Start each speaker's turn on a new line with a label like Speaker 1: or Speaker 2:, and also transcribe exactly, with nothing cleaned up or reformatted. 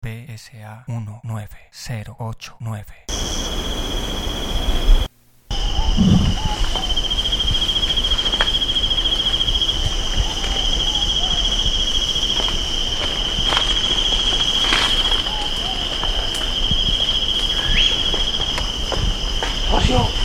Speaker 1: P S A uno nueve cero ocho nueve.
Speaker 2: ¡Ocio!